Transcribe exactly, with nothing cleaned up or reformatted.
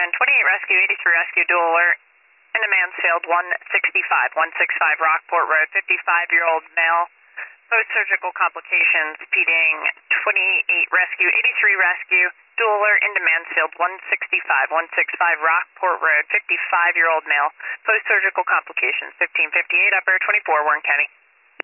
ten twenty-eight rescue, eighty-three rescue, dual alert. In a Mansfield one sixty-five, one sixty-five Rockport Road, fifty-five-year-old male. Post-surgical complications, P-ding twenty-eight rescue, eighty-three rescue, dual alert into Mansfield one sixty-five, one sixty-five Rockport Road, fifty-five-year-old male. Post-surgical complications, fifteen fifty-eight upper, twenty-four Warren County.